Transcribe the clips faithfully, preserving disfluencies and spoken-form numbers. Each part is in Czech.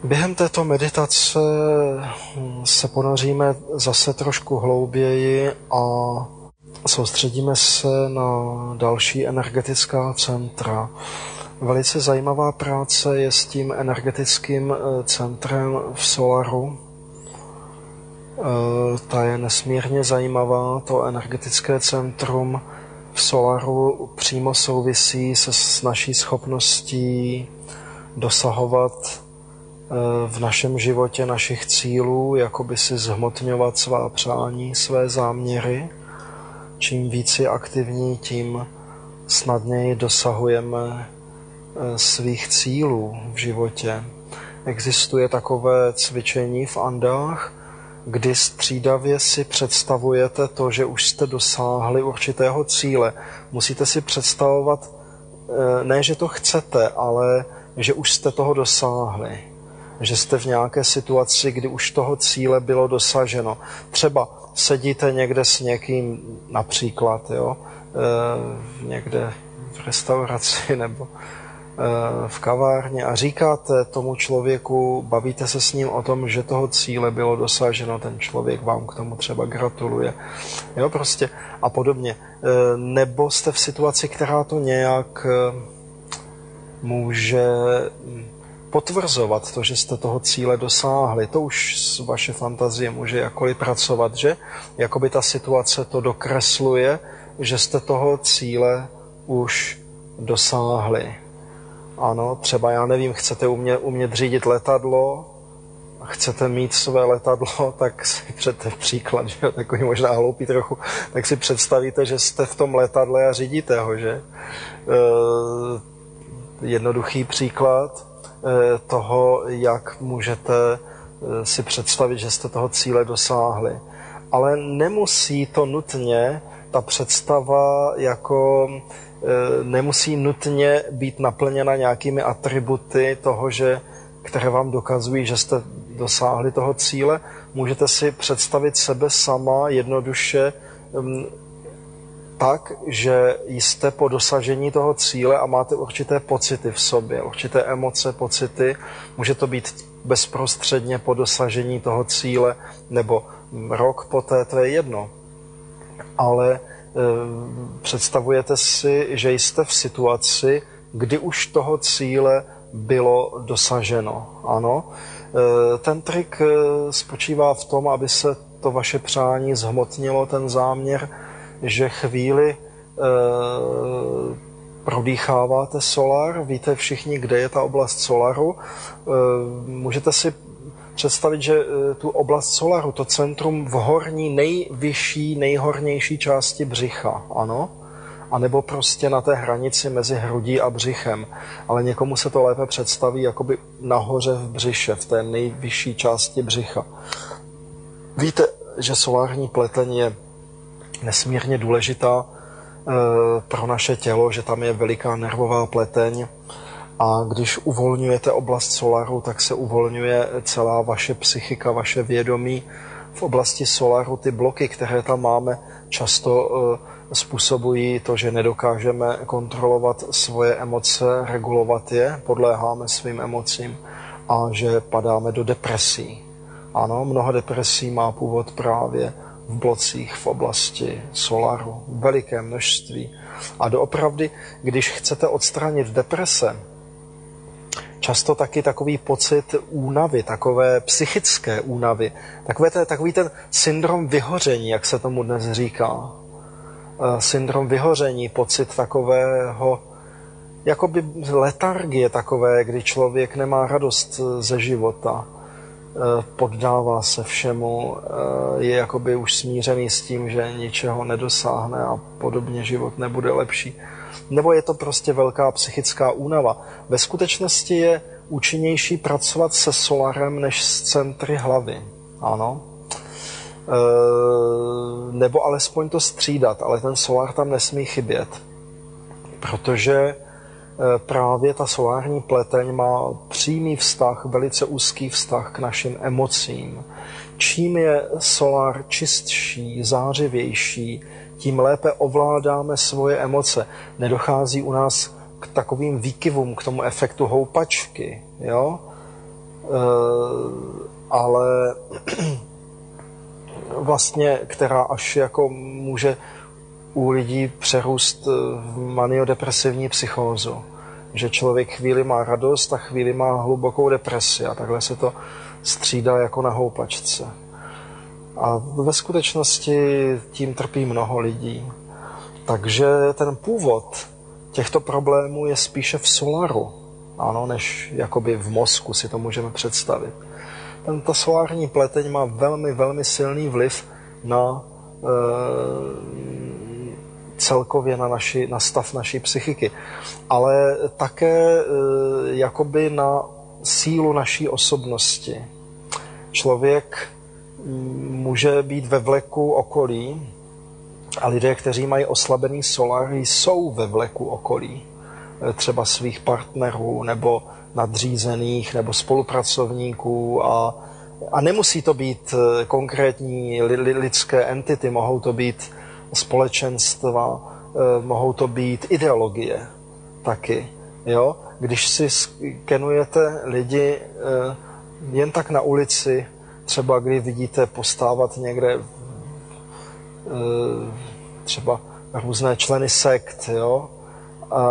Během této meditace se ponoříme zase trošku hlouběji a soustředíme se na další energetická centra. Velice zajímavá práce je s tím energetickým centrem v solaru. Ta je nesmírně zajímavá. To energetické centrum v solaru přímo souvisí se s naší schopností dosahovat v našem životě našich cílů, jakoby si zhmotňovat svá přání, své záměry. Čím víc je aktivní, tím snadněji dosahujeme svých cílů v životě. Existuje takové cvičení v Andách, kdy střídavě si představujete to, že už jste dosáhli určitého cíle. Musíte si představovat, ne, že to chcete, ale že už jste toho dosáhli. Že jste v nějaké situaci, kdy už toho cíle bylo dosaženo. Třeba sedíte někde s někým, například, jo, někde v restauraci nebo v kavárně a říkáte tomu člověku, bavíte se s ním o tom, že toho cíle bylo dosaženo, ten člověk vám k tomu třeba gratuluje, jo, prostě a podobně. Nebo jste v situaci, která to nějak může potvrzovat to, že jste toho cíle dosáhli. To už z vaše fantazie může jakkoliv pracovat, že? Jakoby ta situace to dokresluje, že jste toho cíle už dosáhli. Ano, třeba, já nevím, chcete umě, umět řídit letadlo, chcete mít své letadlo, tak si před příklad, že takový možná hloupý trochu, tak si představíte, že jste v tom letadle a řídíte ho, že? E, jednoduchý příklad e, toho, jak můžete si představit, že jste toho cíle dosáhli. Ale nemusí to nutně, ta představa jako nemusí nutně být naplněna nějakými atributy toho, že, které vám dokazují, že jste dosáhli toho cíle. Můžete si představit sebe sama jednoduše tak, že jste po dosažení toho cíle a máte určité pocity v sobě, určité emoce, pocity. Může to být bezprostředně po dosažení toho cíle nebo rok poté, to je jedno. Ale představujete si, že jste v situaci, kdy už toho cíle bylo dosaženo. Ano, ten trik spočívá v tom, aby se to vaše přání zhmotnilo, ten záměr, že chvíli prodýcháváte solar, víte všichni, kde je ta oblast solaru, můžete si představit, že tu oblast solaru, to centrum v horní, nejvyšší, nejhornější části břicha, ano? A nebo prostě na té hranici mezi hrudí a břichem. Ale někomu se to lépe představí jakoby nahoře v břiše, v té nejvyšší části břicha. Víte, že solární pleteň je nesmírně důležitá e, pro naše tělo, že tam je veliká nervová pleteň. A když uvolňujete oblast solaru, tak se uvolňuje celá vaše psychika, vaše vědomí. V oblasti solaru ty bloky, které tam máme, často způsobují to, že nedokážeme kontrolovat svoje emoce, regulovat je, podléháme svým emocím a že padáme do depresí. Ano, mnoho depresí má původ právě v blocích v oblasti solaru, veliké množství. A doopravdy, když chcete odstranit deprese, často taky takový pocit únavy, takové psychické únavy, takové ten, takový ten syndrom vyhoření, jak se tomu dnes říká. Syndrom vyhoření, pocit takového, jakoby letargie takové, kdy člověk nemá radost ze života, poddává se všemu, je jakoby už smířený s tím, že ničeho nedosáhne a podobně život nebude lepší. Nebo je to prostě velká psychická únava. Ve skutečnosti je účinnější pracovat se solarem než s centry hlavy. Ano. E, nebo alespoň to střídat, ale ten solar tam nesmí chybět. Protože právě ta solární pleteň má přímý vztah, velice úzký vztah k našim emocím. Čím je solar čistší, zářivější, tím lépe ovládáme svoje emoce. Nedochází u nás k takovým výkyvům, k tomu efektu houpačky. Jo? ale vlastně, která až jako může u lidí přerůst v maniodepresivní psychózu. Že člověk chvíli má radost a chvíli má hlubokou depresi a takhle se to střídá jako na houpačce. A ve skutečnosti tím trpí mnoho lidí. Takže ten původ těchto problémů je spíše v solaru, ano, než jakoby v mozku si to můžeme představit. Tento solární pleteň má velmi, velmi silný vliv na e, celkově na, naši, na stav naší psychiky, ale také e, jakoby na sílu naší osobnosti. Člověk může být ve vleku okolí a lidé, kteří mají oslabený solar, jsou ve vleku okolí. Třeba svých partnerů nebo nadřízených nebo spolupracovníků a, a nemusí to být konkrétní lidské entity, mohou to být společenstva, mohou to být ideologie taky. Jo? Když si skenujete lidi jen tak na ulici, třeba kdy vidíte postávat někde třeba různé členy sekt, jo? A,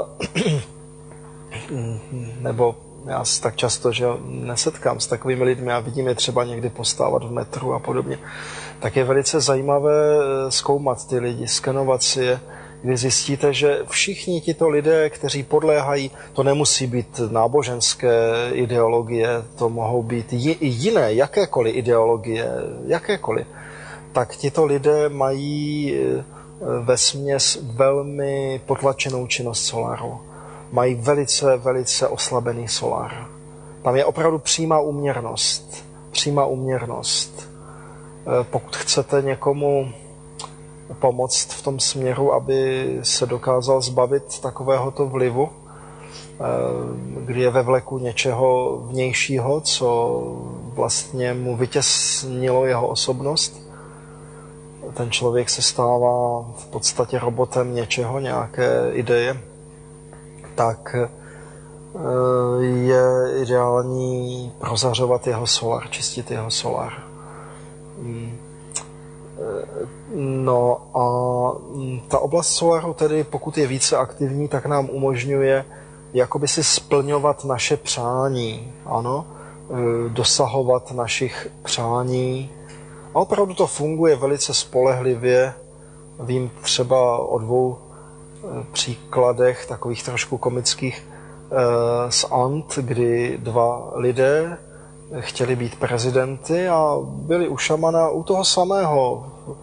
nebo já se tak často, že nesetkám s takovými lidmi a vidím je třeba někdy postávat v metru a podobně, tak je velice zajímavé zkoumat ty lidi, skenovat si je, kdy zjistíte, že všichni tito lidé, kteří podléhají, to nemusí být náboženské ideologie, to mohou být i jiné, jakékoliv ideologie, jakékoliv, tak tito lidé mají vesměs velmi potlačenou činnost solaru. Mají velice, velice oslabený solar. Tam je opravdu přímá úměrnost. Přímá úměrnost. Pokud chcete někomu pomoct v tom směru, aby se dokázal zbavit takovéhoto vlivu, kdy je ve vleku něčeho vnějšího, co vlastně mu vytěsnilo jeho osobnost, ten člověk se stává v podstatě robotem něčeho, nějaké ideje, tak je ideální prozařovat jeho solar, čistit jeho solar. No a ta oblast solaru tedy, pokud je více aktivní, tak nám umožňuje jakoby si splňovat naše přání, ano, dosahovat našich přání. A opravdu to funguje velice spolehlivě. Vím třeba o dvou příkladech, takových trošku komických, z Ant, kdy dva lidé chtěli být prezidenty a byli u šamana, u toho samého,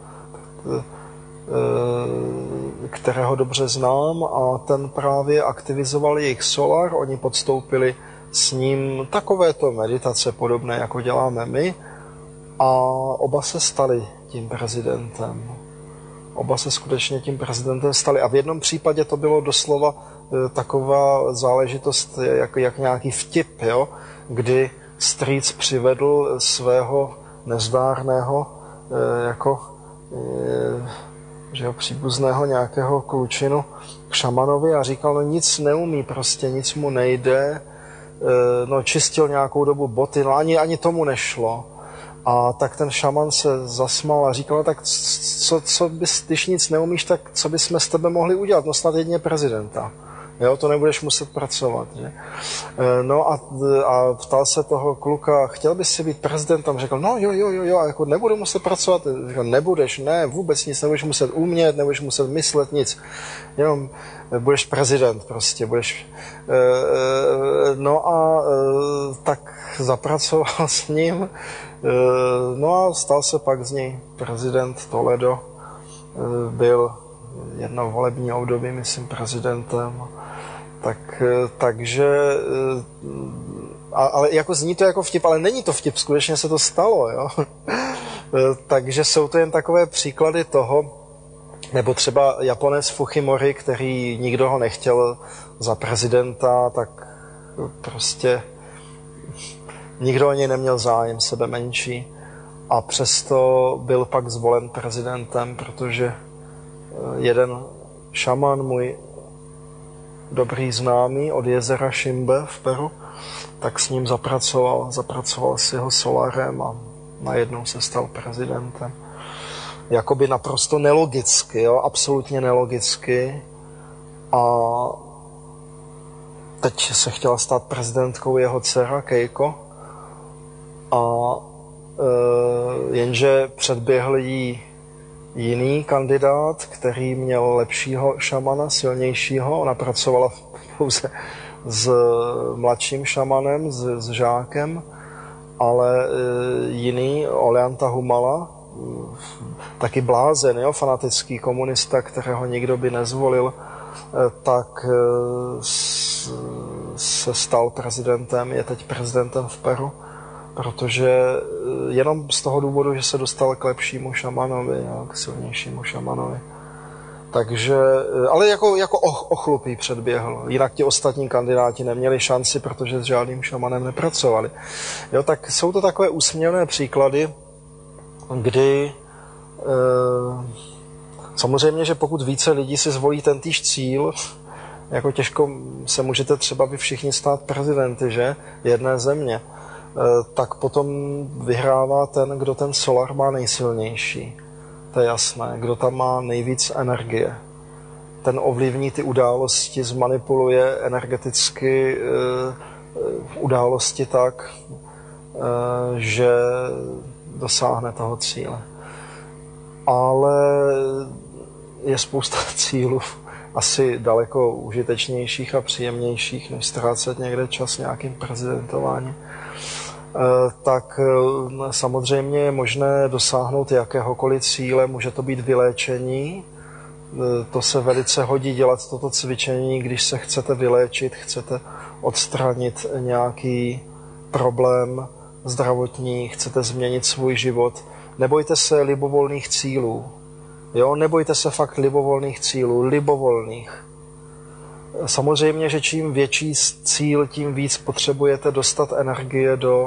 kterého dobře znám, a ten právě aktivizoval jejich solar, oni podstoupili s ním takovéto meditace podobné, jako děláme my, a oba se stali tím prezidentem. Oba se skutečně tím prezidentem stali. A v jednom případě to bylo doslova taková záležitost, jak, jak nějaký vtip, jo? Kdy strýc přivedl svého nezdárného jako že jo, příbuzného nějakého klučinu k šamanovi a říkal, no nic neumí, prostě nic mu nejde, no čistil nějakou dobu boty, no ani, ani tomu nešlo. A tak ten šaman se zasmál a říkal, no tak co, co bys, když nic neumíš, tak co bychom s tebe mohli udělat? No snad jedině prezidenta. Jo, to nebudeš muset pracovat. Že? No a, a ptal se toho kluka, chtěl bys si být prezidentem? Řekl, no jo, jo, jo, jo, a jako nebudu muset pracovat. Řekl, nebudeš, ne, vůbec nic, nebudeš muset umět, nebudeš muset myslet, nic. Jenom budeš prezident prostě, budeš... No a tak zapracoval s ním, no a stal se pak z něj prezident Toledo, byl jedno volební období, myslím, prezidentem. Tak, takže, ale jako zní to jako vtip, ale není to vtip, skutečně se to stalo, jo. Takže jsou to jen takové příklady toho, nebo třeba Japonec Fujimori, který nikdo ho nechtěl za prezidenta, tak prostě nikdo o něj neměl zájem, sebe menší. A přesto byl pak zvolen prezidentem, protože jeden šaman, můj dobrý známý od jezera Šimbe v Peru, tak s ním zapracoval, zapracoval s jeho Solarem a najednou se stal prezidentem. Jakoby naprosto nelogicky, jo? Absolutně nelogicky. A teď se chtěla stát prezidentkou jeho dcera Keiko. A e, jenže předběhl jí jiný kandidát, který měl lepšího šamana, silnějšího. Ona pracovala pouze s mladším šamanem, s, s žákem, ale e, jiný, Ollanta Humala, taky blázen, jo, fanatický komunista, kterého nikdo by nezvolil, e, tak e, s, se stal prezidentem, je teď prezidentem v Peru, protože jenom z toho důvodu, že se dostal k lepšímu šamanovi, jo, k silnějšímu šamanovi. Takže, ale jako, jako ochlupý předběhl. Jinak ti ostatní kandidáti neměli šanci, protože s žádným šamanem nepracovali. Jo, tak jsou to takové úsměvné příklady, kdy e, samozřejmě, že pokud více lidí si zvolí tentýž cíl, jako těžko se můžete třeba vy všichni stát prezidenty, že? Jedné země. Tak potom vyhrává ten, kdo ten solar má nejsilnější. To je jasné. Kdo tam má nejvíc energie. Ten ovlivní ty události, zmanipuluje energeticky události tak, že dosáhne toho cíle. Ale je spousta cílů asi daleko užitečnějších a příjemnějších, než ztrácet někde čas nějakým prezidentováním. Tak samozřejmě je možné dosáhnout jakéhokoliv cíle, může to být vyléčení. To se velice hodí dělat toto cvičení, když se chcete vyléčit, chcete odstranit nějaký problém zdravotní, chcete změnit svůj život. Nebojte se libovolných cílů. Jo, nebojte se fakt libovolných cílů, libovolných. Samozřejmě, že čím větší cíl, tím víc potřebujete dostat energie do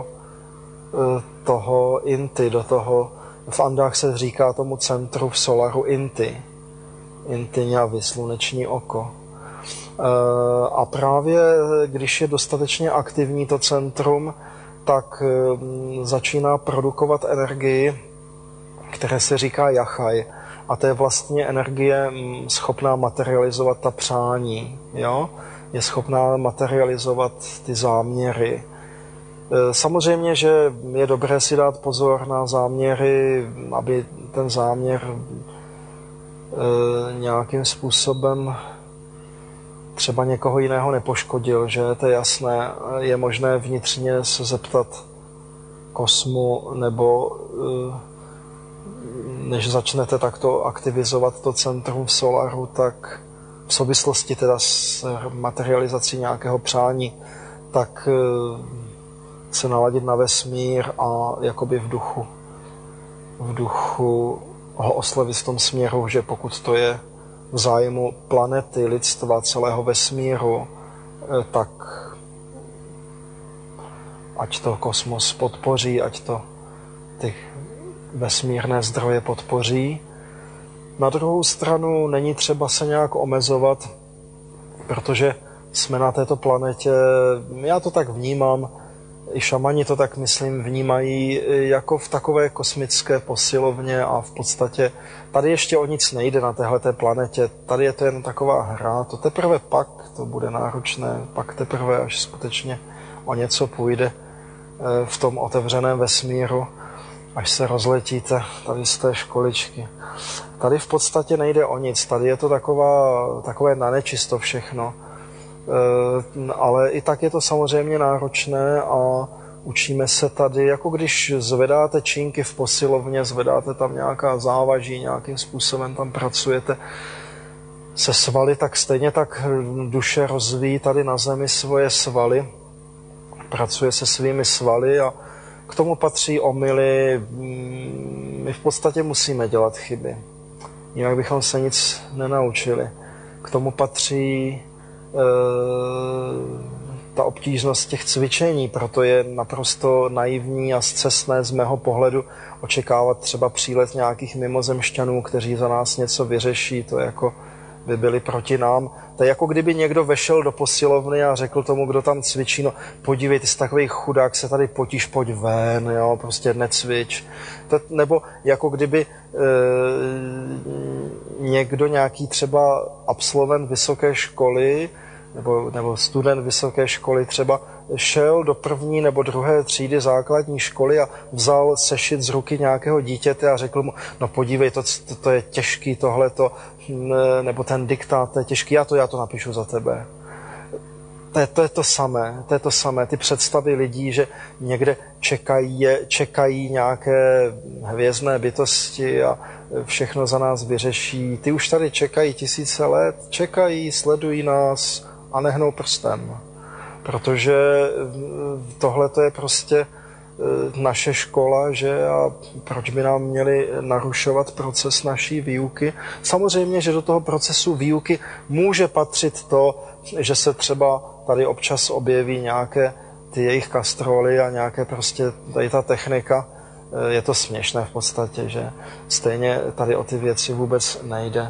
toho inti, do toho, v Andách se říká tomu centru v solaru inti. Inti ňavi, sluneční oko. A právě když je dostatečně aktivní to centrum, tak začíná produkovat energii, které se říká jachaj. A to je vlastně energie schopná materializovat ta přání. Jo? Je schopná materializovat ty záměry. Samozřejmě, že je dobré si dát pozor na záměry, aby ten záměr nějakým způsobem třeba někoho jiného nepoškodil, že to je jasné. Je možné vnitřně se zeptat kosmu, nebo než začnete takto aktivizovat to centrum v solaru, tak v souvislosti teda s materializací nějakého přání, tak se naladit na vesmír a jakoby v duchu, v duchu ho oslovit v tom směru, že pokud to je v zájmu planety, lidstva, celého vesmíru, tak ať to kosmos podpoří, ať to ty vesmírné zdroje podpoří. Na druhou stranu není třeba se nějak omezovat, protože jsme na této planetě, já to tak vnímám, i šamani to tak, myslím, vnímají jako v takové kosmické posilovně a v podstatě tady ještě o nic nejde na téhleté planetě. Tady je to jen taková hra, to teprve pak to bude náročné, pak teprve až skutečně o něco půjde v tom otevřeném vesmíru, až se rozletíte tady z té školičky. Tady v podstatě nejde o nic, tady je to taková, takové na nečisto všechno. Ale i tak je to samozřejmě náročné a učíme se tady, jako když zvedáte činky v posilovně, zvedáte tam nějaká závaží, nějakým způsobem tam pracujete se svaly, tak stejně tak duše rozvíjí tady na zemi svoje svaly, pracuje se svými svaly a k tomu patří omyly. My v podstatě musíme dělat chyby, jinak bychom se nic nenaučili. K tomu patří ta obtížnost těch cvičení, proto je naprosto naivní a scestné z mého pohledu očekávat třeba přílet nějakých mimozemšťanů, kteří za nás něco vyřeší. To jako by byli proti nám. To je jako kdyby někdo vešel do posilovny a řekl tomu, kdo tam cvičí, no podívej, ty jsi takový chudák, se tady potíš, pojď ven, jo, prostě necvič. To, nebo jako kdyby e, někdo, nějaký třeba absolvent vysoké školy, nebo, nebo student vysoké školy třeba šel do první nebo druhé třídy základní školy a vzal sešit z ruky nějakého dítěte a řekl mu, no podívej, to, to, to je těžký tohleto, nebo ten diktát, to je těžký, já to, já to napíšu za tebe. To je, to je to samé, to je to samé, ty představy lidí, že někde čekají, čekají nějaké hvězdné bytosti a všechno za nás vyřeší. Ty už tady čekají tisíce let, čekají, sledují nás a nehnou prstem. Protože tohle to je prostě naše škola, že a proč by nám měli narušovat proces naší výuky. Samozřejmě, že do toho procesu výuky může patřit to, že se třeba tady občas objeví nějaké ty jejich kastroly a nějaké prostě tady ta technika. Je to směšné v podstatě, že stejně tady o ty věci vůbec nejde.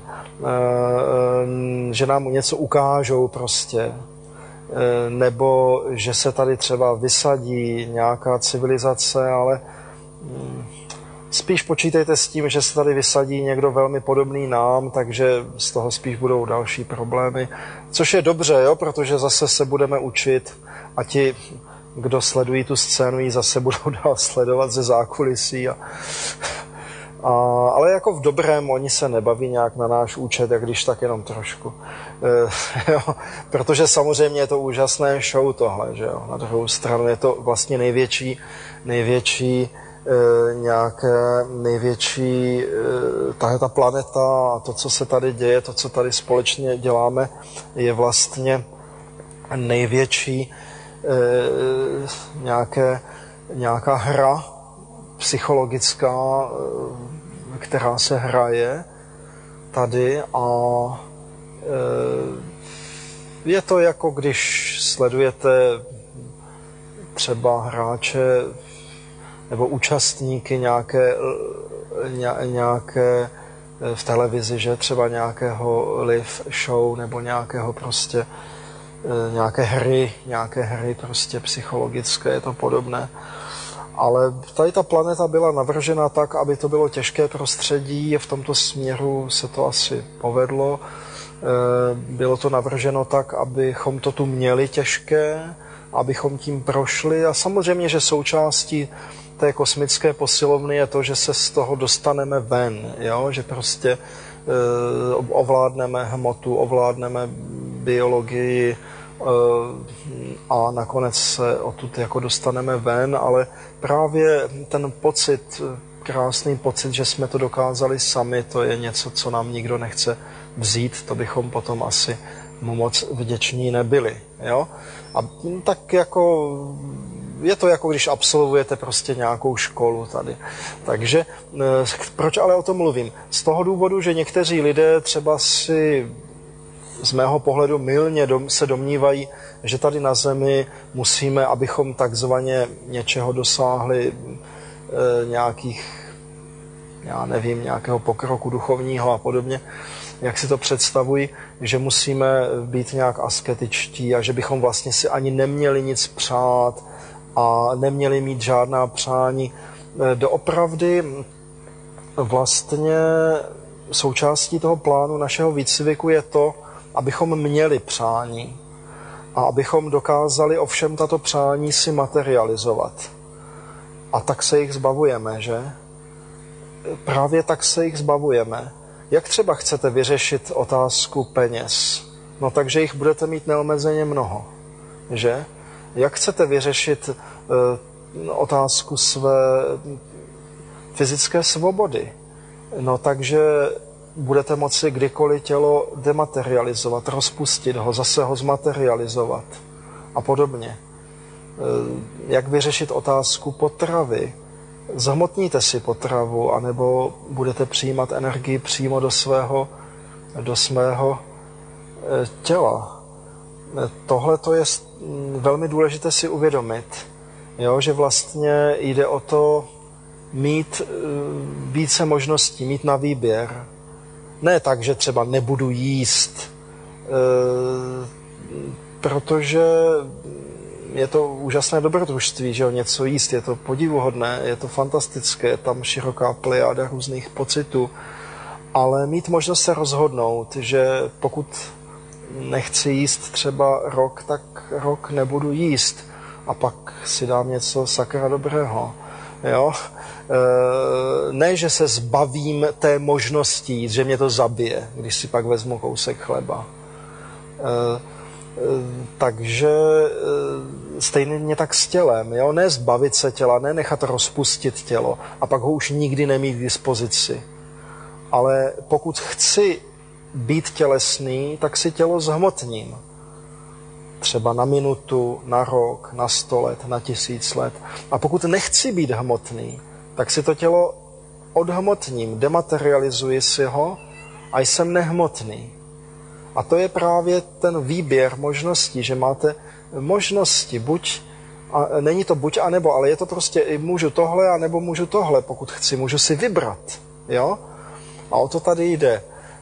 Že nám něco ukážou prostě, nebo že se tady třeba vysadí nějaká civilizace, ale spíš počítejte s tím, že se tady vysadí někdo velmi podobný nám, takže z toho spíš budou další problémy, což je dobře, jo, protože zase se budeme učit a ti, kdo sledují tu scénu, ji zase budou dál sledovat ze zákulisí. A, a, ale jako v dobrém, oni se nebaví nějak na náš účet, jak když tak jenom trošku. E, jo, protože samozřejmě je to úžasné show tohle, že jo. Na druhou stranu je to vlastně největší, největší e, nějaké, největší e, tahle ta planeta a to, co se tady děje, to, co tady společně děláme, je vlastně největší E, nějaké, nějaká hra psychologická, e, která se hraje tady a e, je to jako když sledujete třeba hráče nebo účastníky nějaké, ně, nějaké v televizi, že třeba nějakého live show nebo nějakého prostě nějaké hry, nějaké hry prostě psychologické, je to podobné. Ale tady ta planeta byla navržena tak, aby to bylo těžké prostředí, v tomto směru se to asi povedlo. Bylo to navrženo tak, abychom to tu měli těžké, abychom tím prošli a samozřejmě, že součástí té kosmické posilovny je to, že se z toho dostaneme ven, jo? Že prostě ovládneme hmotu, ovládneme biologii a nakonec se odtud jako dostaneme ven, ale právě ten pocit, krásný pocit, že jsme to dokázali sami, to je něco, co nám nikdo nechce vzít, to bychom potom asi mu moc vděční nebyli. Jo? A tak jako je to jako když absolvujete prostě nějakou školu tady. Takže proč ale o tom mluvím? Z toho důvodu, že někteří lidé třeba si z mého pohledu mylně se domnívají, že tady na Zemi musíme, abychom takzvaně něčeho dosáhli, e, nějakých, já nevím, nějakého pokroku duchovního a podobně, jak si to představují, že musíme být nějak asketičtí a že bychom vlastně si ani neměli nic přát a neměli mít žádná přání. Doopravdy vlastně součástí toho plánu našeho výcviku je to, abychom měli přání a abychom dokázali ovšem tato přání si materializovat. A tak se jich zbavujeme, že? Právě tak se jich zbavujeme. Jak třeba chcete vyřešit otázku peněz? No takže jich budete mít neomezeně mnoho, že? Jak chcete vyřešit e, otázku své fyzické svobody? No takže budete moci kdykoliv tělo dematerializovat, rozpustit ho, zase ho zmaterializovat a podobně. E, jak vyřešit otázku potravy? Zhmotníte si potravu, anebo budete přijímat energii přímo do svého, do svého e, těla. Tohle to je velmi důležité si uvědomit, jo, že vlastně jde o to mít více možností, mít na výběr. Ne tak, že třeba nebudu jíst, protože je to úžasné dobrodružství, že jo, něco jíst, je to podivuhodné, je to fantastické, je tam široká plejáda různých pocitů, ale mít možnost se rozhodnout, že pokud nechci jíst třeba rok, tak rok nebudu jíst a pak si dám něco sakra dobrého, jo. Ne, že se zbavím té možnosti jíst, že mě to zabije, když si pak vezmu kousek chleba. Takže stejně tak s tělem, jo? Ne zbavit se těla, ne nechat rozpustit tělo a pak ho už nikdy nemít k dispozici. Ale pokud chci být tělesný, tak si tělo zhmotním. Třeba na minutu, na rok, na sto let, na tisíc let. A pokud nechci být hmotný, tak si to tělo odhmotním, dematerializuji si ho a jsem nehmotný. A to je právě ten výběr možností, že máte možnosti, buď, a není to buď a nebo, ale je to prostě, můžu tohle a nebo můžu tohle, pokud chci, můžu si vybrat, jo? A o to tady jde.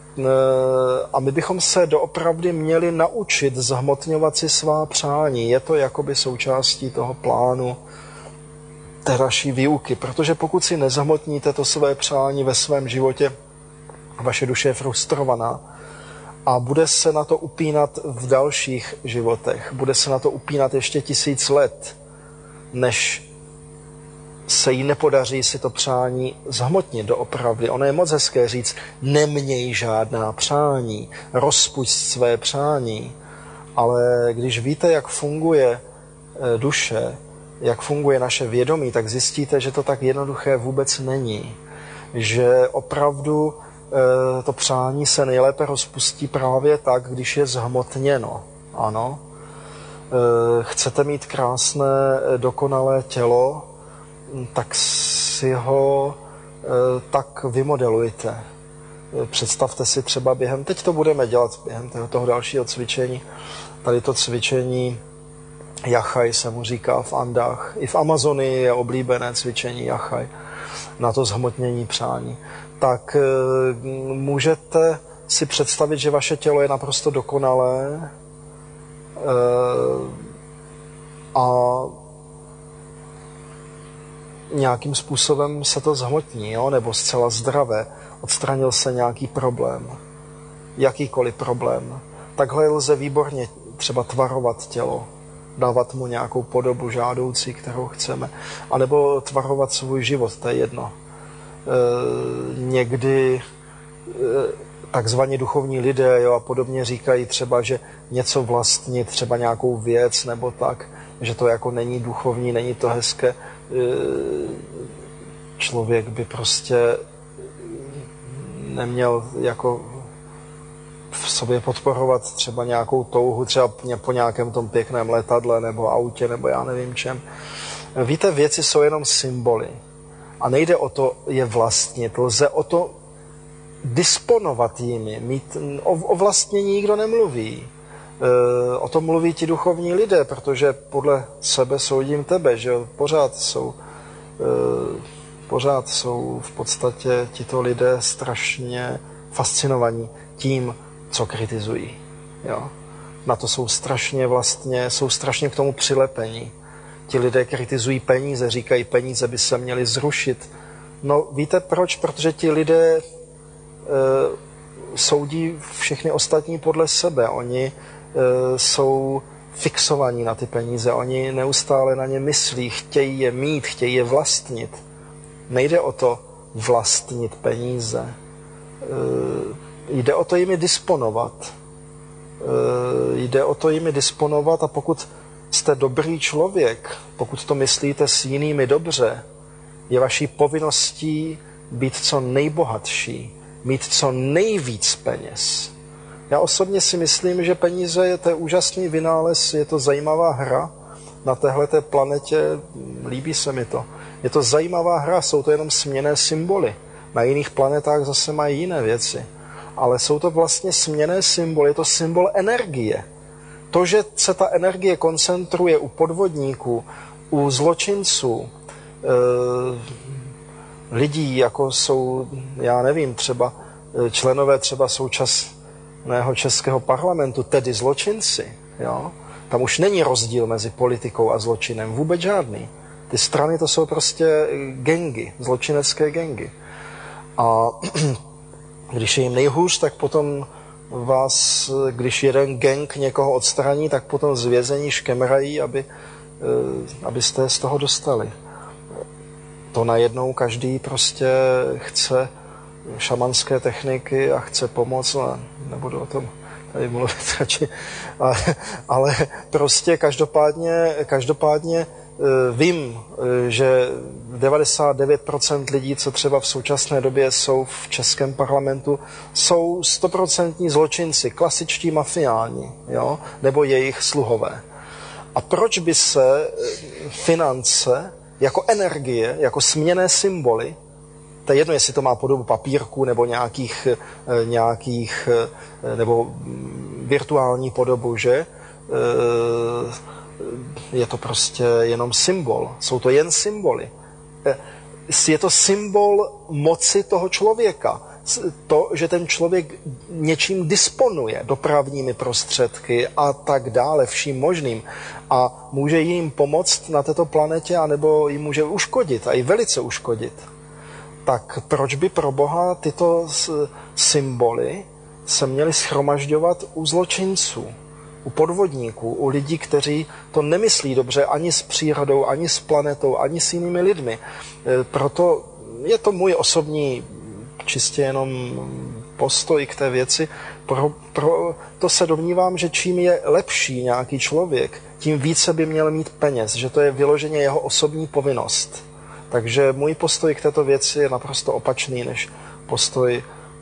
A my bychom se doopravdy měli naučit zhmotňovat si svá přání. Je to jakoby součástí toho plánu té naší výuky, protože pokud si nezhmotníte to své přání ve svém životě, vaše duše je frustrovaná, a bude se na to upínat v dalších životech. Bude se na to upínat ještě tisíc let, než se jí nepodaří si to přání zhmotnit doopravdy. Ono je moc hezké říct, neměj žádná přání, rozpusť své přání. Ale když víte, jak funguje duše, jak funguje naše vědomí, tak zjistíte, že to tak jednoduché vůbec není. Že opravdu to přání se nejlépe rozpustí právě tak, když je zhmotněno. Ano. Chcete mít krásné, dokonalé tělo, tak si ho tak vymodelujte. Představte si třeba během, teď to budeme dělat během toho, toho dalšího cvičení, tady to cvičení Jachaj se mu říká v Andách. I v Amazonii je oblíbené cvičení Jachaj na to zhmotnění přání. Tak můžete si představit, že vaše tělo je naprosto dokonalé a nějakým způsobem se to zhmotní, jo? Nebo zcela zdravé. Odstranil se nějaký problém, jakýkoliv problém. Takhle lze výborně třeba tvarovat tělo, dávat mu nějakou podobu žádoucí, kterou chceme, anebo tvarovat svůj život, to je jedno. E, někdy e, takzvaní duchovní lidé, jo, a podobně říkají třeba, že něco vlastnit, třeba nějakou věc nebo tak, že to jako není duchovní, není to hezké. E, člověk by prostě neměl jako v sobě podporovat třeba nějakou touhu, třeba po nějakém tom pěkném letadle nebo autě nebo já nevím čem. Víte, věci jsou jenom symboly. A nejde o to je vlastnit, lze o to disponovat jimi. Mít, o, o vlastnění nikdo nemluví. E, o tom mluví ti duchovní lidé, protože podle sebe soudím tebe, že pořád jsou, e, pořád jsou v podstatě tito lidé strašně fascinovaní tím, co kritizují. Jo? Na to jsou strašně vlastně, jsou strašně k tomu přilepení. Ti lidé kritizují peníze, říkají, peníze by se měly zrušit. No víte proč? Protože ti lidé e, soudí všechny ostatní podle sebe. Oni e, jsou fixovaní na ty peníze, oni neustále na ně myslí, chtějí je mít, chtějí je vlastnit. Nejde o to vlastnit peníze. E, Jde o to jimi disponovat. Jde o to jimi disponovat a pokud jste dobrý člověk, pokud to myslíte s jinými dobře, je vaší povinností být co nejbohatší, mít co nejvíc peněz. Já osobně si myslím, že peníze je to úžasný vynález, je to zajímavá hra na téhleté planetě, líbí se mi to. Je to zajímavá hra, jsou to jenom směnné symboly. Na jiných planetách zase mají jiné věci. Ale jsou to vlastně směnné symboly, je to symbol energie. To, že se ta energie koncentruje u podvodníků, u zločinců, e, lidí, jako jsou, já nevím, třeba členové třeba současného českého parlamentu, tedy zločinci, jo? Tam už není rozdíl mezi politikou a zločinem, vůbec žádný. Ty strany to jsou prostě gengy, zločinecké gengy. A když je jim nejhůř, tak potom vás, když jeden gang někoho odstraní, tak potom z vězení škemrají, aby, abyste z toho dostali. To najednou každý prostě chce šamanské techniky a chce pomoct, a nebudu o tom tady mluvit radši, ale, ale prostě každopádně, každopádně vím, že devadesát devět procent lidí, co třeba v současné době jsou v českém parlamentu, jsou stoprocentní zločinci, klasičtí mafiáni, jo? Nebo jejich sluhové. A proč by se finance jako energie, jako směnné symboly, to je jedno, jestli to má podobu papírku nebo nějakých, nějakých nebo virtuální podobu, že? Je to prostě jenom symbol. Jsou to jen symboly. Je to symbol moci toho člověka. To, že ten člověk něčím disponuje, dopravními prostředky a tak dále, vším možným. A může jim pomoct na této planetě, anebo jim může uškodit, a i velice uškodit. Tak proč by pro Boha tyto symboly se měly shromažďovat u zločinců, u podvodníků, u lidí, kteří to nemyslí dobře ani s přírodou, ani s planetou, ani s jinými lidmi. Proto je to můj osobní čistě jenom postoj k té věci. Pro, pro to se domnívám, že čím je lepší nějaký člověk, tím více by měl mít peněz, že to je vyloženě jeho osobní povinnost. Takže můj postoj k této věci je naprosto opačný než postoj e,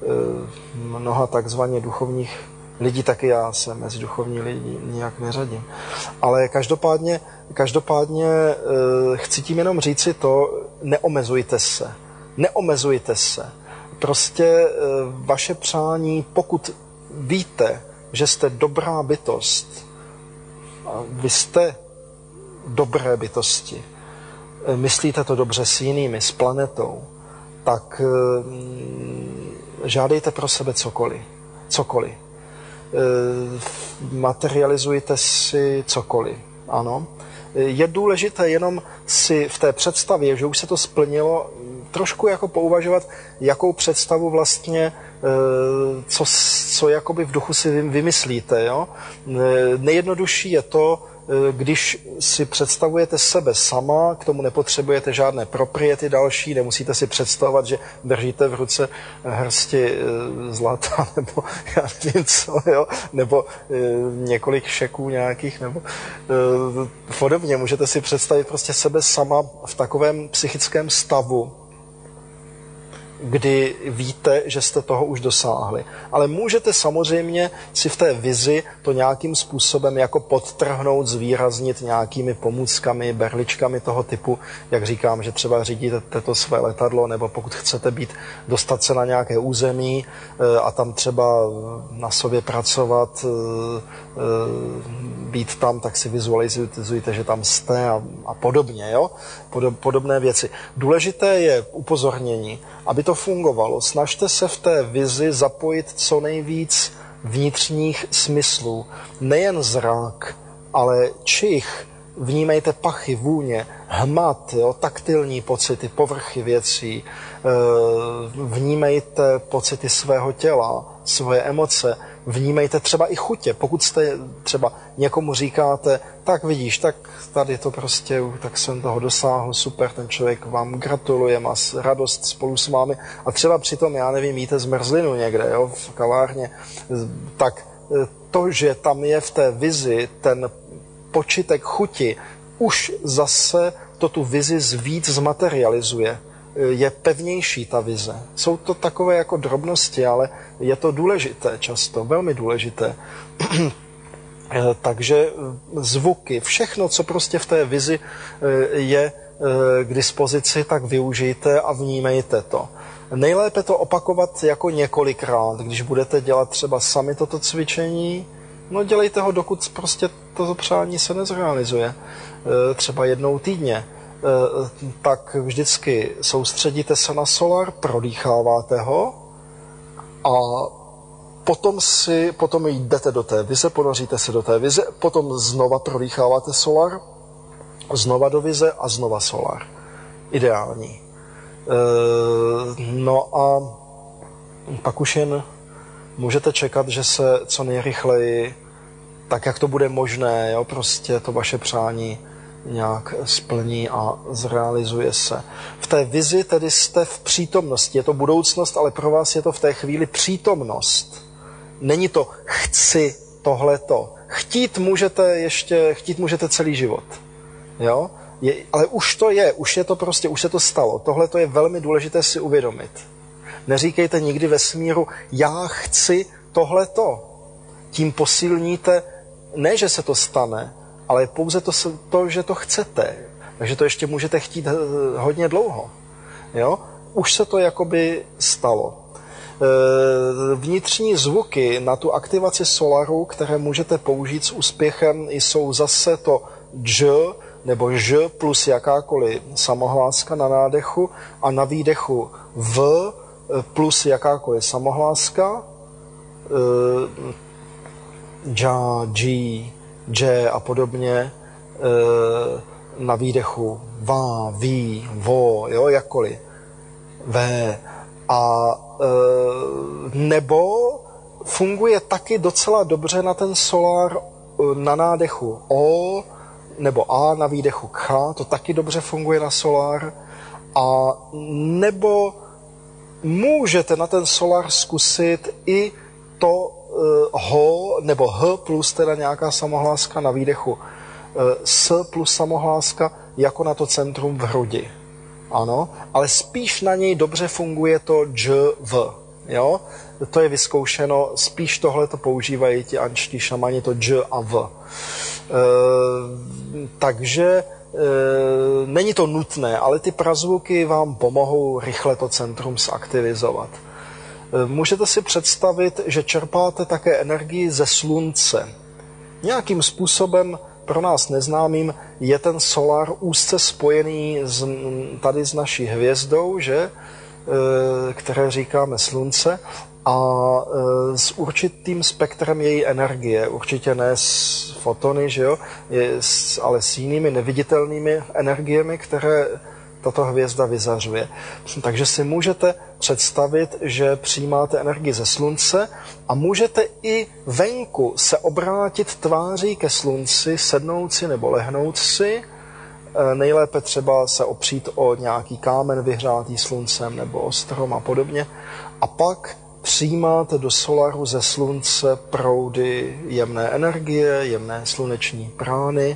mnoha takzvaně duchovních lidí, taky já se mezi duchovní lidi nijak neřadím. Ale každopádně, každopádně e, chci tím jenom říci to, neomezujte se. Neomezujte se. Prostě e, vaše přání, pokud víte, že jste dobrá bytost, a vy jste dobré bytosti, myslíte to dobře s jinými, s planetou, tak e, žádejte pro sebe cokoliv. Cokoliv. E, materializujte si cokoliv. Ano. Je důležité jenom si v té představě, že už se to splnilo, trošku jako pouvažovat, jakou představu vlastně, co, co jakoby v duchu si vymyslíte. Jo? Nejjednodušší je to, když si představujete sebe sama, k tomu nepotřebujete žádné propriety další, nemusíte si představovat, že držíte v ruce hrsti zlata, nebo já nevím co, jo? Nebo několik šeků nějakých, nebo podobně. Můžete si představit prostě sebe sama v takovém psychickém stavu, kdy víte, že jste toho už dosáhli. Ale můžete samozřejmě si v té vizi to nějakým způsobem jako podtrhnout, zvýraznit nějakými pomůckami, berličkami toho typu, jak říkám, že třeba řídíte to své letadlo, nebo pokud chcete být, dostat se na nějaké území a tam třeba na sobě pracovat, být tam, tak si vizualizujte, že tam jste a, a podobně, jo? Podobné věci. Důležité je upozornění, aby to fungovalo. Snažte se v té vizi zapojit co nejvíc vnitřních smyslů. Nejen zrak, ale čich. Vnímejte pachy, vůně, hmat, jo, taktilní pocity, povrchy věcí. Vnímejte pocity svého těla, svoje emoce. Vnímejte třeba i chutě. Pokud jste třeba někomu říkáte, tak vidíš, tak tady to prostě, tak jsem toho dosáhl, super, ten člověk vám gratuluje, má radost spolu s vámi a třeba přitom, já nevím, jíte zmrzlinu někde, jo, v kavárně, tak to, že tam je v té vizi ten počitek chuti, už zase to tu vizi víc zmaterializuje. Je pevnější ta vize. Jsou to takové jako drobnosti, ale je to důležité často, velmi důležité. Takže zvuky, všechno, co prostě v té vizi je k dispozici, tak využijte a vnímejte to. Nejlépe to opakovat jako několikrát, když budete dělat třeba sami toto cvičení, no dělejte ho, dokud prostě toto přání se nezrealizuje. Třeba jednou týdně. Tak vždycky soustředíte se na solar, prodýcháváte ho A potom, si, potom jdete do té vize, ponoříte se do té vize, potom znova prodýcháváte solar, znova do vize a znova solar. Ideální. E, no a pak už jen můžete čekat, že se co nejrychleji, tak jak to bude možné, jo, prostě to vaše přání nějak splní a zrealizuje se. V té vizi tedy jste v přítomnosti. Je to budoucnost, ale pro vás je to v té chvíli přítomnost. Není to chci tohleto. Chtít můžete ještě, chtít můžete celý život. Jo? Je, ale už to je, už je to prostě, už se to stalo. Tohle to je velmi důležité si uvědomit. Neříkejte nikdy vesmíru, já chci tohleto. Tím posílníte, ne, že se to stane, ale pouze to, to, že to chcete. Takže to ještě můžete chtít hodně dlouho. Jo? Už se to jakoby stalo. Vnitřní zvuky na tu aktivaci solaru, které můžete použít s úspěchem, jsou zase to dž nebo ž plus jakákoliv samohláska na nádechu a na výdechu v plus jakákoliv samohláska, dža, dži, dže a podobně, na výdechu vá, ví, vo, jo, jakkoliv, vé. A nebo funguje taky docela dobře na ten solar na nádechu o, nebo a na výdechu k, to taky dobře funguje na solar. A nebo můžete na ten solar zkusit i to uh, ho, nebo h plus teda nějaká samohláska na výdechu. Uh, s plus samohláska jako na to centrum v hrudi. Ano, ale spíš na něj dobře funguje to dž, v. Jo? To je vyzkoušeno, spíš tohle to používají ti ančtí šamani, to dž a v. E, takže e, není to nutné, ale ty prazvuky vám pomohou rychle to centrum zaktivizovat. E, můžete si představit, že čerpáte také energii ze slunce. Nějakým způsobem pro nás neznámým je ten solar úzce spojený s, tady s naší hvězdou, že? E, které říkáme slunce, a e, s určitým spektrem její energie. Určitě ne s fotony, že jo? Je, s, ale s jinými neviditelnými energiemi, které tato hvězda vyzařuje. Takže si můžete představit, že přijímáte energii ze slunce a můžete i venku se obrátit tváří ke slunci, sednout si nebo lehnout si. Nejlépe třeba se opřít o nějaký kámen vyhřátý sluncem nebo o strom a podobně. A pak přijímáte do solaru ze slunce proudy jemné energie, jemné sluneční prány,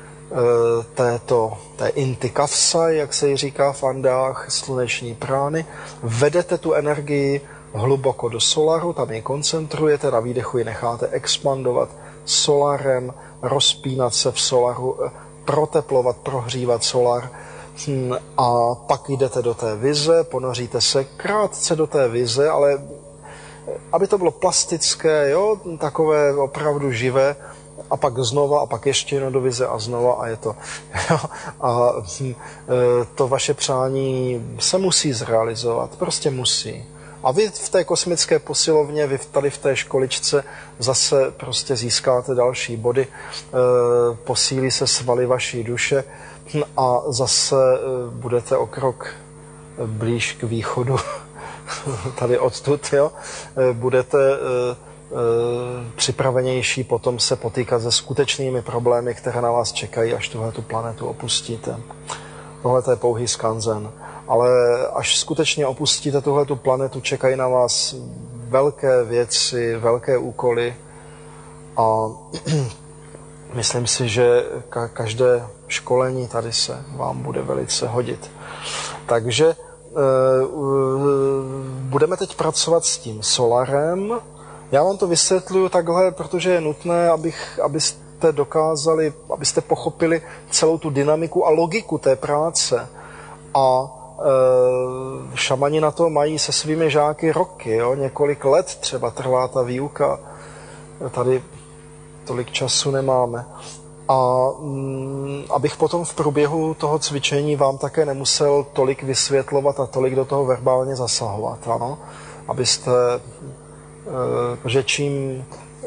této, té inti kavsa, jak se jí říká v Andách, sluneční prány. Vedete tu energii hluboko do solaru, tam ji koncentrujete, na výdechu ji necháte expandovat solarem, rozpínat se v solaru, proteplovat, prohřívat solar, a pak jdete do té vize, ponoříte se krátce do té vize, ale aby to bylo plastické, jo, takové opravdu živé, a pak znova, a pak ještě jednou do vize a znova a je to. Jo, a to vaše přání se musí zrealizovat, prostě musí. A vy v té kosmické posilovně, vy tady v té školičce zase prostě získáte další body, posílí se svaly vaší duše a zase budete o krok blíž k východu, tady odtud, jo, budete připravenější potom se potýkat se skutečnými problémy, které na vás čekají, až tuhle tu planetu opustíte. Tohle je pouhý skanzen. Ale až skutečně opustíte tuhle tu planetu, čekají na vás velké věci, velké úkoly a myslím si, že ka- každé školení tady se vám bude velice hodit. Takže uh, budeme teď pracovat s tím solarem. Já vám to vysvětluju takhle, protože je nutné, abych, abyste dokázali, abyste pochopili celou tu dynamiku a logiku té práce. A e, šamani na to mají se svými žáky roky, jo? Několik let třeba trvá ta výuka. Tady tolik času nemáme. A mm, abych potom v průběhu toho cvičení vám také nemusel tolik vysvětlovat a tolik do toho verbálně zasahovat. Ano? abyste, že čím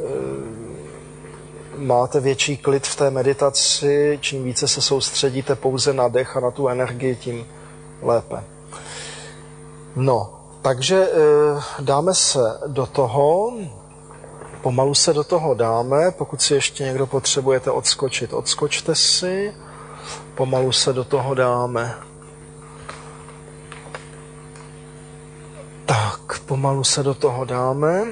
máte větší klid v té meditaci, čím více se soustředíte pouze na dech a na tu energii, tím lépe. No, takže dáme se do toho, pomalu se do toho dáme, pokud si ještě někdo potřebujete odskočit, odskočte si, pomalu se do toho dáme. Tak, pomalu se do toho dáme.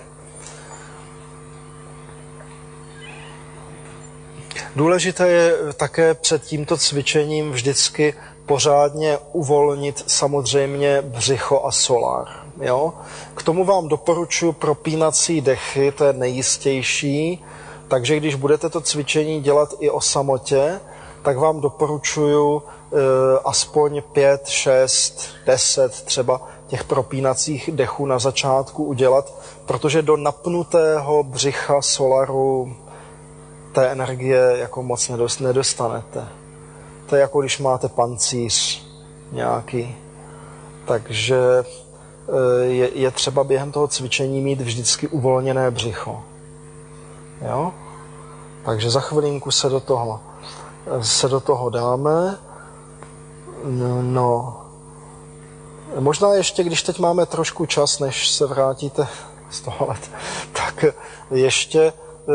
Důležité je také před tímto cvičením vždycky pořádně uvolnit samozřejmě břicho a solár. Jo? K tomu vám doporučuji propínací dechy, to je nejistější, takže když budete to cvičení dělat i o samotě, tak vám doporučuji eh, aspoň pět, šest, deset třeba těch propínacích dechů na začátku udělat, protože do napnutého břicha solaru té energie jako moc nedostanete. To je jako když máte pancíř nějaký. Takže je, je třeba během toho cvičení mít vždycky uvolněné břicho. Jo? Takže za chvilinku se do toho, se do toho dáme. No, no. Možná ještě, když teď máme trošku čas, než se vrátíte z toho let, tak ještě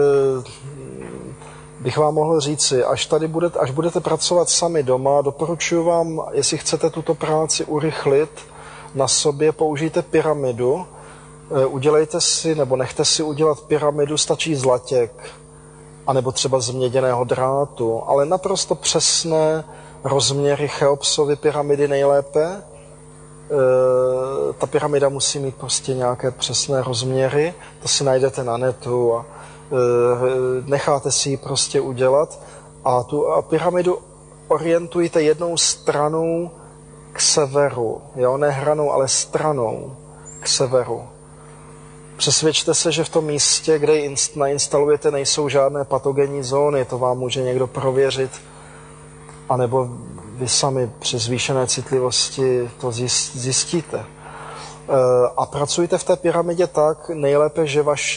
bych vám mohl říci, až tady budete, až budete pracovat sami doma, doporučuji vám, jestli chcete tuto práci urychlit, na sobě použijte pyramidu, udělejte si, nebo nechte si udělat pyramidu, stačí zlatěk, anebo třeba z měděného drátu, ale naprosto přesné rozměry Cheopsovy pyramidy nejlépe. E, ta pyramida musí mít prostě nějaké přesné rozměry, to si najdete na netu a necháte si ji prostě udělat a tu a pyramidu orientujte jednou stranou k severu, jo, ne hranou, ale stranou k severu. Přesvědčte se, že v tom místě, kde ji nainstalujete, nejsou žádné patogenní zóny, to vám může někdo prověřit, anebo vy sami při zvýšené citlivosti to zjistíte. A pracujte v té pyramidě tak, nejlépe, že vaše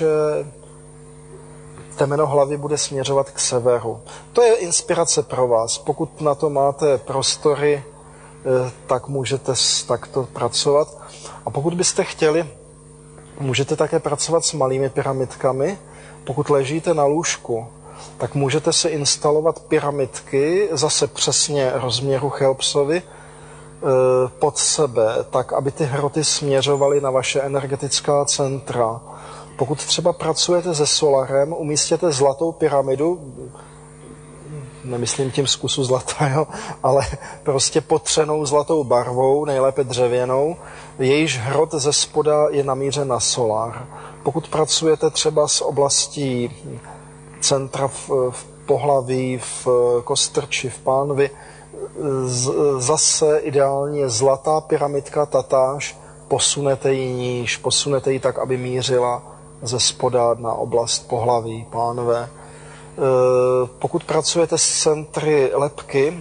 temeno hlavy bude směřovat k severu. To je inspirace pro vás. Pokud na to máte prostory, tak můžete takto pracovat. A pokud byste chtěli, můžete také pracovat s malými pyramidkami. Pokud ležíte na lůžku, tak můžete si instalovat pyramidky, zase přesně rozměru Cheopsovy, pod sebe, tak aby ty hroty směřovaly na vaše energetická centra. Pokud třeba pracujete se solarem, umístěte zlatou pyramidu, nemyslím tím z kusu zlata, jo, ale prostě potřenou zlatou barvou, nejlépe dřevěnou, jejíž hrot ze spoda je namířen na solár. Pokud pracujete třeba s oblastí centra v, v pohlaví, v kostrči, v pánvi, z, zase ideálně je zlatá pyramidka tatáž, posunete ji níž, posunete ji tak, aby mířila ze spoda na oblast pohlaví, pánve. Pokud pracujete s centry lebky,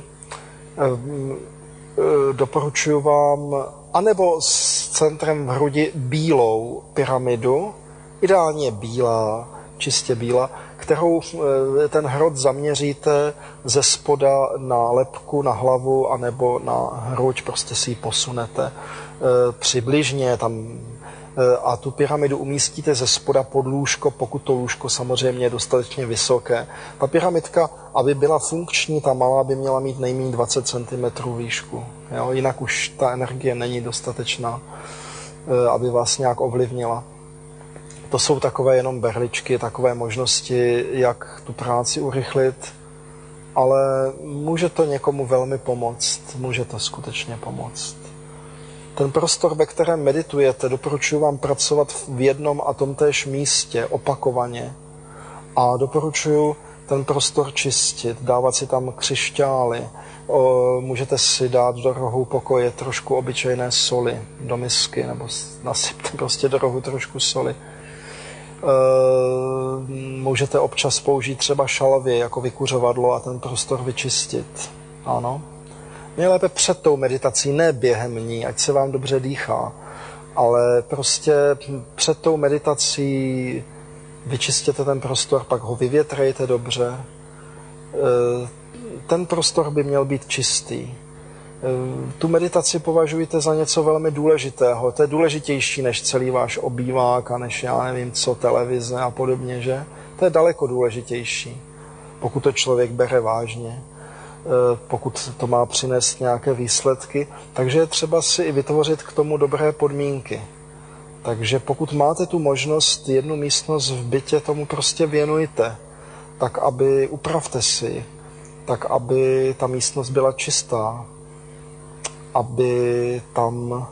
doporučuji vám, anebo s centrem v hrudi bílou pyramidu, ideálně bílá, čistě bílá, kterou ten hrot zaměříte ze spoda na lebku, na hlavu, anebo na hruď, prostě si ji posunete přibližně tam a tu pyramidu umístíte ze spoda pod lůžko, pokud to lůžko samozřejmě je dostatečně vysoké. Ta pyramidka, aby byla funkční, ta malá by měla mít nejméně dvacet centimetrů výšku. Jo? Jinak už ta energie není dostatečná, aby vás nějak ovlivnila. To jsou takové jenom berličky, takové možnosti, jak tu práci urychlit, ale může to někomu velmi pomoct, může to skutečně pomoct. Ten prostor, ve kterém meditujete, doporučuji vám pracovat v jednom a tomtéž místě opakovaně. A doporučuji ten prostor čistit, dávat si tam křišťály. O, můžete si dát do rohu pokoje trošku obyčejné soli do misky, nebo nasypte prostě do rohu trošku soli. E, můžete občas použít třeba šalvě jako vykuřovadlo a ten prostor vyčistit. Ano. Nejlépe před tou meditací, ne během ní, ať se vám dobře dýchá. ale prostě před tou meditací vyčistěte ten prostor, pak ho vyvětrejte dobře. Ten prostor by měl být čistý. Tu meditaci považujte za něco velmi důležitého. To je důležitější než celý váš obývák a než já nevím co, televize a podobně, že? To je daleko důležitější, pokud to člověk bere vážně, pokud to má přinést nějaké výsledky. Takže je třeba si i vytvořit k tomu dobré podmínky. Takže pokud máte tu možnost jednu místnost v bytě, tomu prostě věnujte. Tak, aby upravte si, tak, aby ta místnost byla čistá, aby tam e,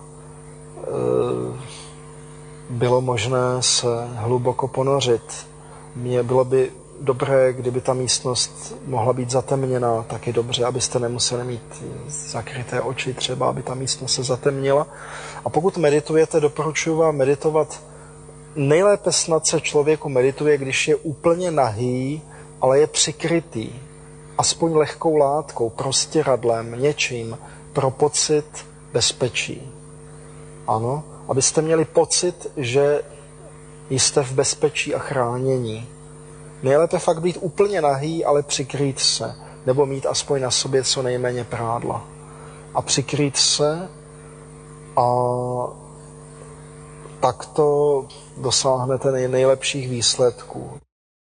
bylo možné se hluboko ponořit. Mně bylo by dobré, kdyby ta místnost mohla být zatemněná, taky dobře, abyste nemuseli mít zakryté oči třeba, aby ta místnost se zatemnila. A pokud meditujete, doporučuji vám meditovat. Nejlépe snad se člověku medituje, když je úplně nahý, ale je přikrytý. Aspoň lehkou látkou, prostěradlem, něčím, pro pocit bezpečí. Ano, abyste měli pocit, že jste v bezpečí a chránění. Nejlépe fakt být úplně nahý, ale přikrýt se, nebo mít aspoň na sobě co nejméně prádla. A přikrýt se a takto dosáhnete nej, nejlepších výsledků.